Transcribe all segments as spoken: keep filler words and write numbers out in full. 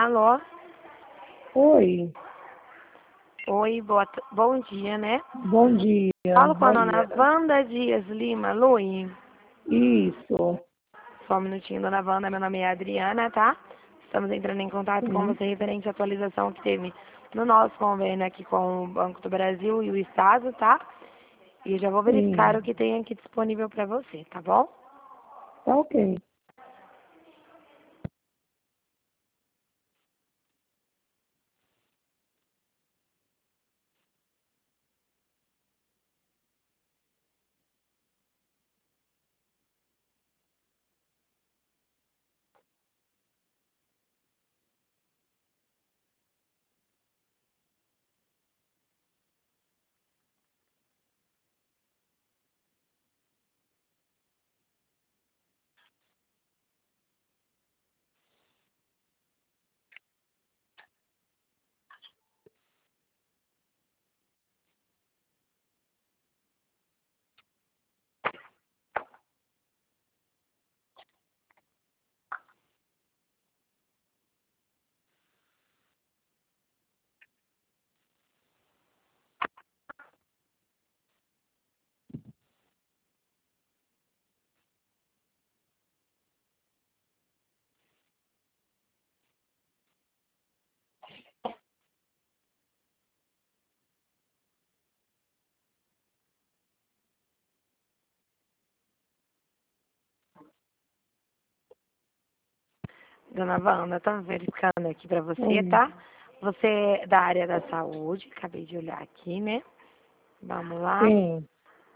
Alô? Oi, Oi, boa, t- bom dia, né? bom dia, Falo com a dona Maíra. Wanda Dias Lima, Lui. Isso, Só um minutinho, dona Wanda, meu nome é Adriana, tá? Estamos entrando em contato com sim, você referente à atualização que teve no nosso convênio aqui com o Banco do Brasil e o Estado, tá? E já vou verificar sim, o que tem aqui disponível para você, tá bom? tá ok. Dona Wanda, estamos verificando aqui para você, Oi, tá? Você é da área da saúde, acabei de olhar aqui, né? Vamos lá. sim,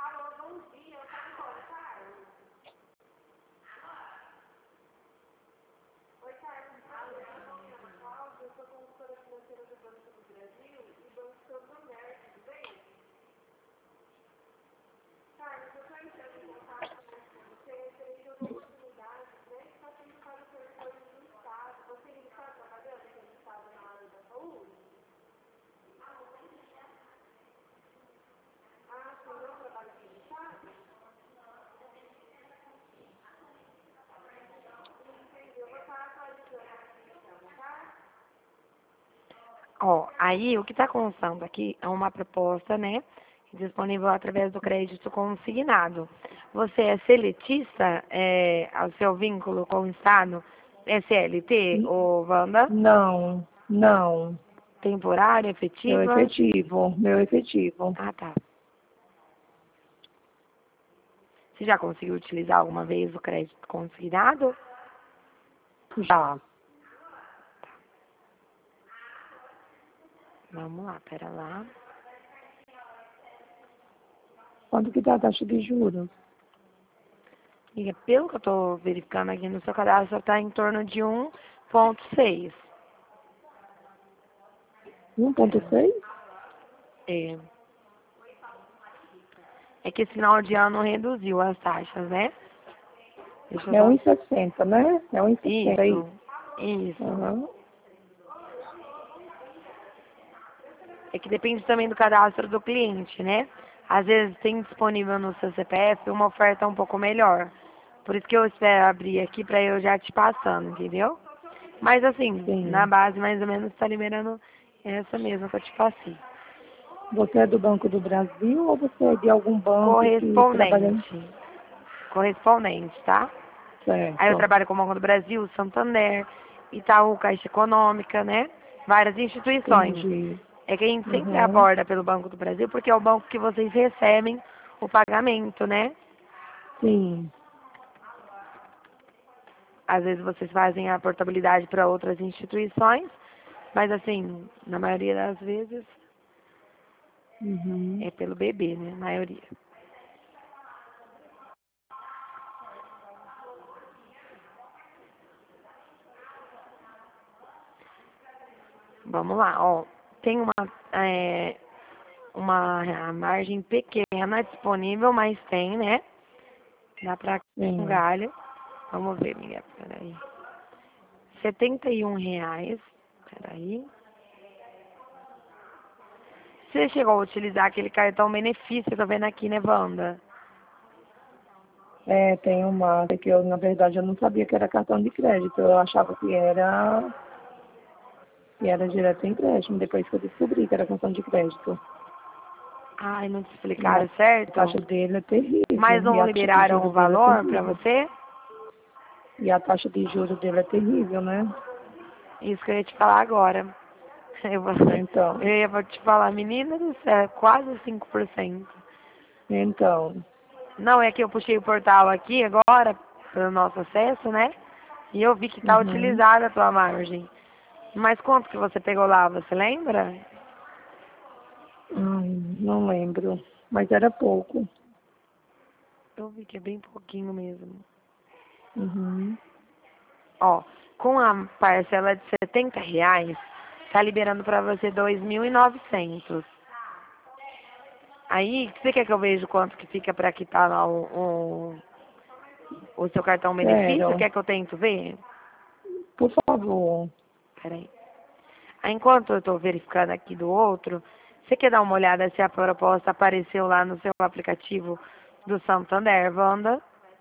Ó, aí o que está constando aqui é uma proposta, né? Disponível através do crédito consignado. Você é seletista, é, o seu vínculo com o Estado é C L T, N- ou Wanda? não, não, Temporária, meu efetiva? efetivo, meu efetivo, Ah, tá. Você já conseguiu utilizar alguma vez o crédito consignado? já. Vamos lá, pera lá. Quanto que tá a taxa de juros? E pelo que eu estou verificando aqui no seu cadastro, está em torno de um ponto seis. um ponto Pera. seis? É. É que esse final de ano reduziu as taxas, né? Deixa eu É só. um e sessenta, né? É um e sessenta aí. Isso, isso. Aham. É que depende também do cadastro do cliente, né? Às vezes tem disponível no seu C P F uma oferta um pouco melhor. Por isso que eu espero abrir aqui pra eu já te passando, entendeu? Mas assim, na Sim. base mais ou menos está liberando essa mesma que eu te passei. Você é do Banco do Brasil ou você é de algum banco que trabalha Correspondente. Correspondente, tá? Aí eu certo? trabalho com o Banco do Brasil, Santander, Itaú, Caixa Econômica, né? Várias instituições. Entendi. É que a gente sempre Uhum. aborda pelo Banco do Brasil porque é o banco que vocês recebem o pagamento, né? Sim. Às vezes vocês fazem a portabilidade para outras instituições, mas assim, na maioria das vezes Uhum. é pelo B B, né? A maioria. Vamos lá, ó. Tem uma, é, uma margem pequena disponível, mas tem, né? Dá pra um Sim. galho. Vamos ver, Miguel, peraí. Setenta e um reais. Peraí. Você chegou a utilizar aquele cartão benefício, tô vendo aqui, né, Wanda? É, tem uma que eu, na verdade, eu não sabia que era cartão de crédito. Eu achava que era. E era direto em empréstimo, depois que eu descobri que era cartão de crédito. Ai, não te E a explicaram certo? taxa dele é terrível. Mas E não a taxa de liberaram o juros dele é valor pra terrível. você? E a taxa de juros dele é terrível, né? Isso que eu ia te falar agora. Eu, vou, Então, eu ia te falar, menina do céu, quase cinco por cento. então, Não, é que eu puxei o portal aqui agora, pelo nosso acesso, né? E eu vi que tá uhum. utilizada a tua margem. Mas quanto que você pegou lá, você lembra? Ai, não lembro, mas era pouco. Eu vi que é bem pouquinho mesmo. Uhum. Ó, com a parcela de setenta reais, tá liberando pra você dois mil e novecentos. Aí, você quer que eu veja quanto que fica pra quitar lá o, o, o seu cartão benefício? Sério, Quer que eu tento ver? por favor. Peraí. Aí, enquanto eu tô verificando aqui do outro, você quer dar uma olhada se a proposta apareceu lá no seu aplicativo do Santander, Wanda?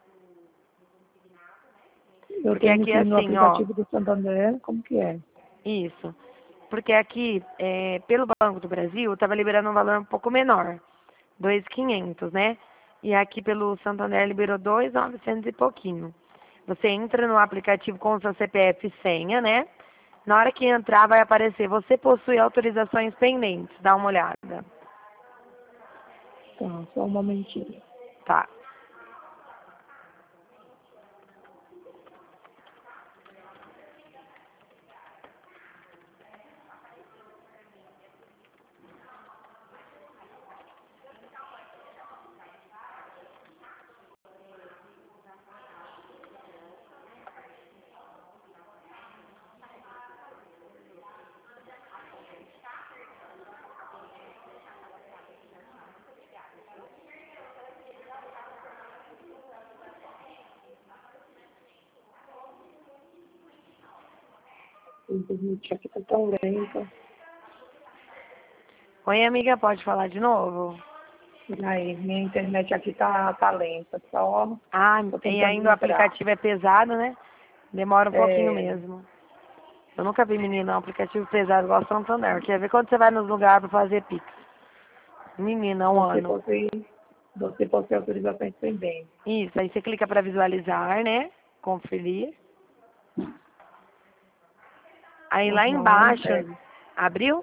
Eu Porque tenho aqui que ir no assim, ó, aplicativo do Santander, como que é? isso. Porque aqui, é, pelo Banco do Brasil, estava liberando um valor um pouco menor, dois mil e quinhentos, né? E aqui pelo Santander liberou dois mil e novecentos e pouquinho. Você entra no aplicativo com o seu C P F e senha, né? Na hora que entrar vai aparecer, você possui autorizações pendentes, dá uma olhada. Tá, só um momentinho. Tá. A internet aqui tá tão lenta. Oi, amiga, pode falar de novo? E aí, minha internet aqui tá, tá lenta, só Ah, tô e tentando ainda o entrar. aplicativo é pesado, né? Demora um pouquinho É, mesmo. Eu nunca vi, menina, um aplicativo pesado igual o Santander. Quer ver quando você vai nos lugares pra fazer Pix? Menina, um você ano. possui, você possui autorizações pendentes. Isso, aí você clica pra visualizar, né? Conferir. Aí lá Aham, embaixo, é. abriu?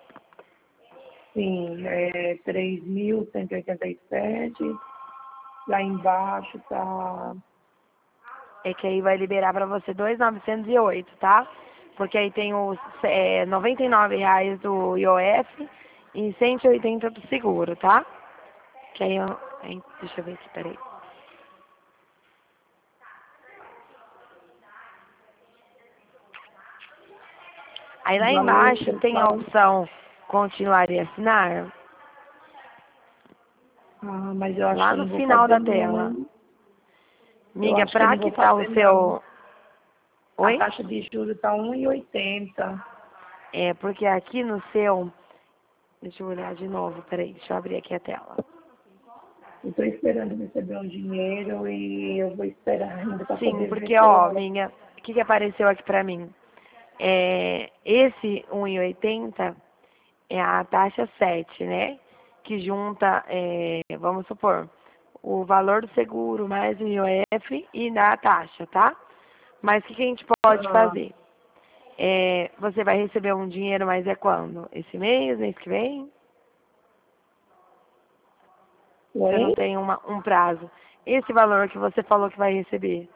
Sim, é três mil cento e oitenta e sete. Lá embaixo tá. É que aí vai liberar pra você dois mil novecentos e oito, tá? Porque aí tem os é, noventa e nove reais do I O F e cento e oitenta do seguro, tá? Que aí eu... aí, deixa eu ver aqui, peraí. Aí lá O valor embaixo tem a total. opção continuar e assinar, Ah, mas eu acho que lá eu no não vou final fazer da tela. não. Eu Amiga, acho que eu pra não vou quitar o fazer não. seu... A Oi? taxa de juros tá um e oitenta. É, porque aqui no seu... Deixa eu olhar de novo, peraí, deixa eu abrir aqui a tela. Eu tô esperando receber um dinheiro e eu vou esperar ainda para Sim, poder ver porque, se eu ó, olho. minha... O que que apareceu aqui pra mim? É, esse um e oitenta é a taxa sete, né? Que junta, é, vamos supor, o valor do seguro mais o I O F e dá a taxa, tá? Mas o que que a gente pode Ah, fazer? É, você vai receber um dinheiro, mas é quando? Esse mês, mês que vem? Você oi? não tem uma, um prazo. Esse valor que você falou que vai receber.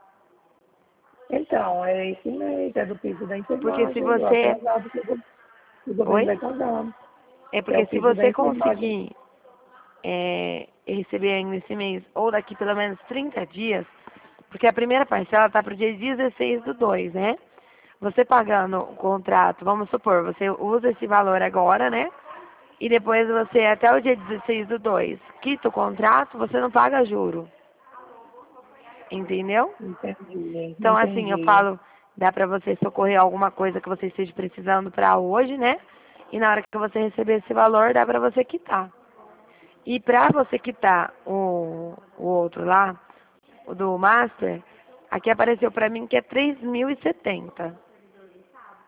Então, é esse mês, é do piso da Porque se enfermagem, o você... atrasado que o go- que o governo Oi? vai pagar. É É porque o se piso da você enfermagem. conseguir é, receber ainda esse mês, ou daqui pelo menos trinta dias, porque a primeira parcela está para o dia dezesseis do dois, né? Você pagando o contrato, vamos supor, você usa esse valor agora, né? E depois você, até o dia dezesseis do dois, quita o contrato, você não paga juro. Entendeu? Entendi, Então, assim, eu entendi. falo, dá pra você socorrer alguma coisa que você esteja precisando pra hoje, né? E na hora que você receber esse valor, dá pra você quitar. E pra você quitar o, o outro lá, o do Master, aqui apareceu pra mim que é três mil e setenta.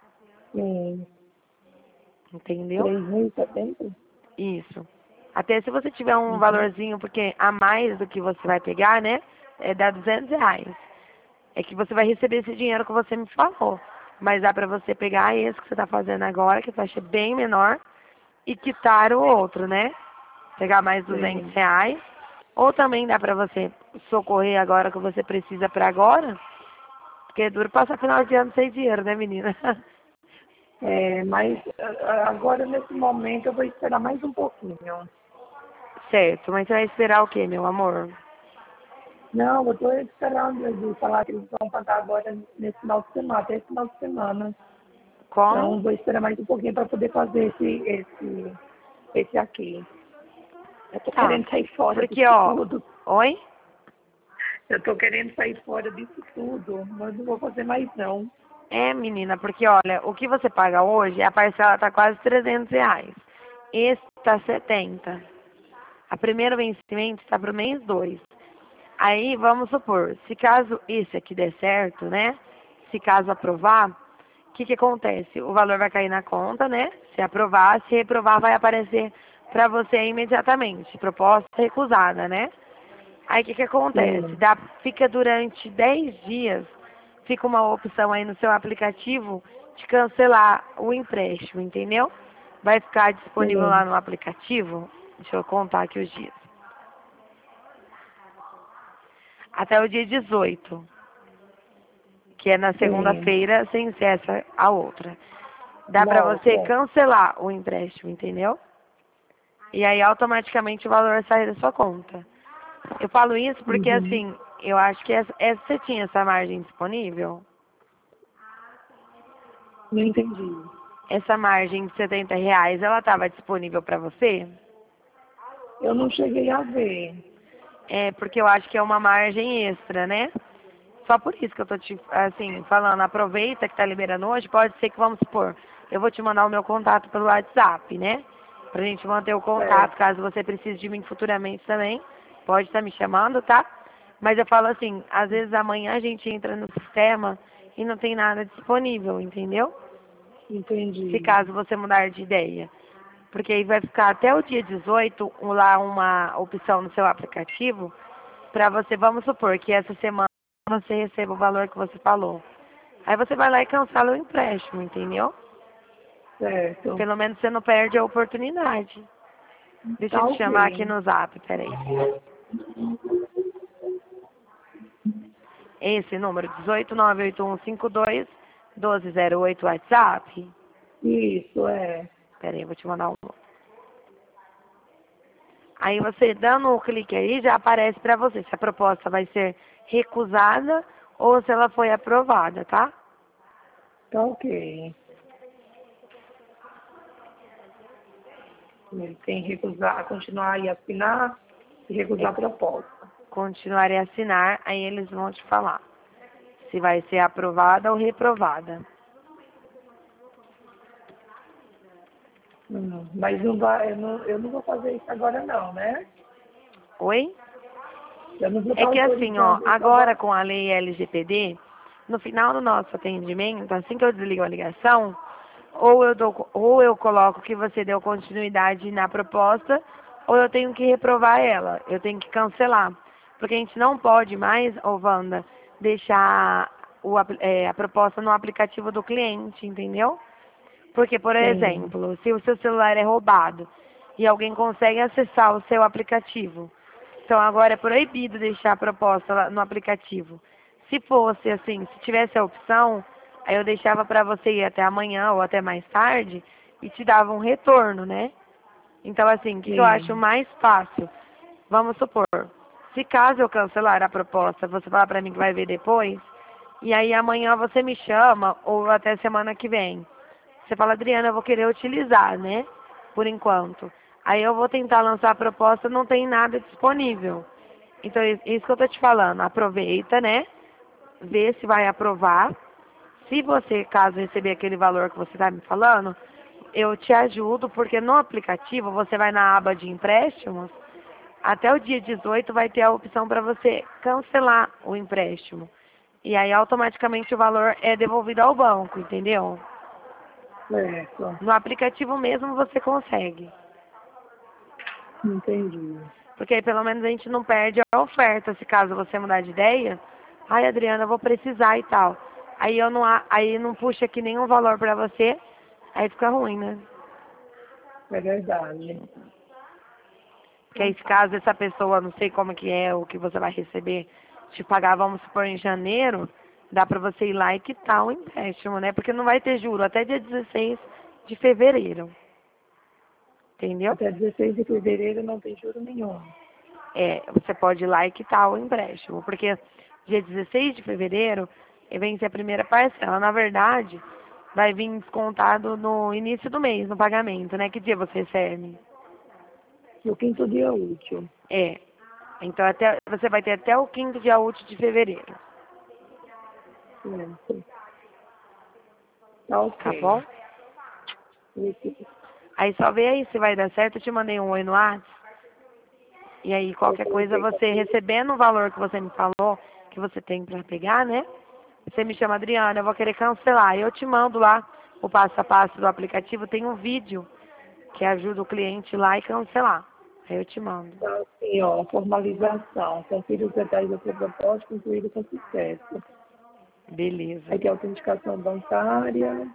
Sim. Entendeu? três mil e setenta? Isso. Até se você tiver um Uhum. valorzinho, porque a mais do que você vai pegar, né? É dá duzentos reais. É que você vai receber esse dinheiro que você me falou. Mas dá pra você pegar esse que você tá fazendo agora, que a taxa é bem menor, e quitar o outro, né? Pegar mais duzentos Sim. reais. Ou também dá pra você socorrer agora que você precisa pra agora, porque é duro passar final de ano sem dinheiro, né, menina? É, mas a- agora, nesse momento, eu vou esperar mais um pouquinho. Certo, mas você vai esperar o quê, meu amor? Não, eu estou esperando eles falar que eles vão pagar agora nesse final de semana, até esse final de semana. Como? Então, vou esperar mais um pouquinho para poder fazer esse, esse, esse aqui. Eu tô Tá. querendo sair fora Porque, disso ó. tudo. Oi? Eu tô querendo sair fora disso tudo, mas não vou fazer mais não. É, menina, porque olha, o que você paga hoje, a parcela tá quase trezentos reais. Esse tá setenta. A primeiro vencimento está pro mês dois. Aí, vamos supor, se caso esse aqui der certo, né? Se caso aprovar, o que que acontece? O valor vai cair na conta, né? Se aprovar, se reprovar, vai aparecer para você imediatamente. Proposta recusada, né? Aí o que que acontece? Sim, Dá, fica durante dez dias, fica uma opção aí no seu aplicativo de cancelar o empréstimo, entendeu? Vai ficar disponível lá sim, no aplicativo. Deixa eu contar aqui os dias. Até o dia dezoito, que é na sim. segunda-feira, sem ser essa a outra. Dá pra Não, você é. cancelar o empréstimo, entendeu? E aí automaticamente o valor sai da sua conta. Eu falo isso porque Uhum. assim, eu acho que essa, essa- você tinha essa margem disponível. Não entendi. Essa margem de setenta reais, ela estava disponível para você? Eu não cheguei a ver. É, porque eu acho que é uma margem extra, né? Só por isso que eu tô te, assim, falando, aproveita que tá liberando hoje, pode ser que, vamos supor, eu vou te mandar o meu contato pelo WhatsApp, né? Pra gente manter o É, contato, caso você precise de mim futuramente também, pode estar me chamando, tá? Mas eu falo assim, às vezes amanhã a gente entra no sistema e não tem nada disponível, entendeu? Se entendi. caso você mudar de ideia. Porque aí vai ficar até o dia dezoito um- lá uma opção no seu aplicativo para você, vamos supor que essa semana você receba o valor que você falou. Aí você vai lá e cancela o empréstimo, entendeu? Certo. Pelo menos você não perde a oportunidade. Deixa eu Tá te chamar aqui ok. no zap, peraí. Esse número, dezoito nove oito um cinco dois um dois zero oito WhatsApp. Isso, é. Peraí, eu vou te mandar um. Aí você dando o clique aí, já aparece para você se a proposta vai ser recusada ou se ela foi aprovada, tá? Tá ok. Ele tem que recusar, continuar e assinar e É recusar a proposta. continuar e assinar, aí eles vão te falar se vai ser aprovada ou reprovada. Hum, mas não vai, eu não, eu não vou fazer isso agora não, né? Oi? Eu não vou É estar que assim, ó, autorizando isso agora agora. com a lei L G P D, no final do nosso atendimento, assim que eu desligo a ligação, ou eu dou, ou eu coloco que você deu continuidade na proposta, ou eu tenho que reprovar ela, eu tenho que cancelar. Porque a gente não pode mais, ô Wanda, deixar o, apli- é, a proposta no aplicativo do cliente, entendeu? Porque, por Sim, exemplo, se o seu celular é roubado e alguém consegue acessar o seu aplicativo, então agora é proibido deixar a proposta lá no aplicativo. Se fosse assim, se tivesse a opção, aí eu deixava para você ir até amanhã ou até mais tarde e te dava um retorno, né? Então, assim, o que, que eu acho sim, mais fácil? Vamos supor, se caso eu cancelar a proposta, você falar para mim que vai ver depois, e aí amanhã você me chama, ou até semana que vem. Você fala, Adriana, eu vou querer utilizar, né? Por enquanto. Aí eu vou tentar lançar a proposta, não tem nada disponível. Então, é isso que eu tô te falando. Aproveita, né? Vê se vai aprovar. Se você, caso receber aquele valor que você está me falando, eu te ajudo, porque no aplicativo você vai na aba de empréstimos, até o dia dezoito vai ter a opção para você cancelar o empréstimo. E aí automaticamente o valor é devolvido ao banco, entendeu? Certo. No aplicativo mesmo você consegue. Entendi. Porque aí pelo menos a gente não perde a oferta, se caso você mudar de ideia. Ai, Adriana, eu vou precisar e tal. Aí eu não, a- aí não puxa aqui nenhum valor pra você, aí fica ruim, né? É verdade. Porque aí se caso essa pessoa, não sei como que é, o que você vai receber, te pagar, vamos supor, em janeiro, dá pra você ir lá e quitar o empréstimo, né? Porque não vai ter juro até dia dezesseis de fevereiro. Entendeu? Até dezesseis de fevereiro não tem juro nenhum. É, você pode ir lá e quitar o empréstimo, porque dia dezesseis de fevereiro vence a primeira parcela. Na verdade, vai vir descontado no início do mês, no pagamento, né? Que dia você recebe? No quinto dia útil. É. Então até, você vai ter até o quinto dia útil de fevereiro, Certo. Tá tá ok. bom? Esse- Aí só vê aí se vai dar certo. Eu te mandei um oi no WhatsApp. E aí Eu qualquer coisa, coloquei você recebendo o valor que você me falou, que você tem pra pegar, né? Você me chama, Adriana, eu vou querer cancelar. Eu te mando lá o passo a passo do aplicativo. Tem um vídeo que ajuda o cliente lá e cancelar. Aí eu te mando. tá assim, ó, formalização. Confira os detalhes da sua proposta, concluído com sucesso. Beleza. Aqui a autenticação bancária.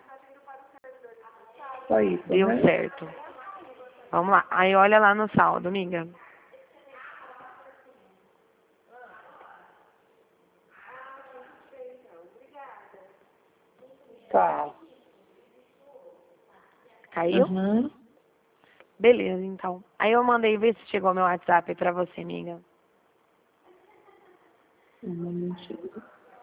Só isso, Deu né? certo. Vamos lá. Aí olha lá no saldo, amiga. Tá. Caiu? Uhum. Beleza, então. Aí eu mandei ver se chegou meu WhatsApp aí pra você, amiga. Um momentinho.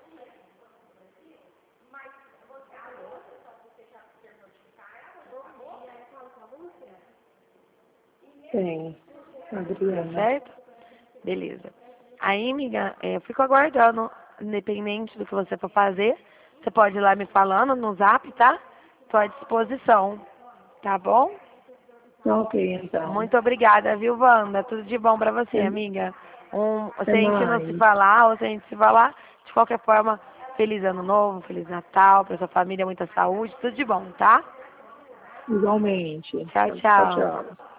Tem. Deu Adriana. certo? Beleza. Aí, amiga, é, eu fico aguardando, independente do que você for fazer. Você pode ir lá me falando no zap, tá? Estou à disposição. Tá bom? Tá ok, então. Muito obrigada, viu, Wanda? Tudo de bom pra você, Até, amiga. Um, se até a gente não se mais. falar, ou se a gente se falar, de qualquer forma, feliz ano novo, feliz Natal, pra sua família, muita saúde, tudo de bom, tá? Igualmente. Tchau, Tchau, tchau. tchau.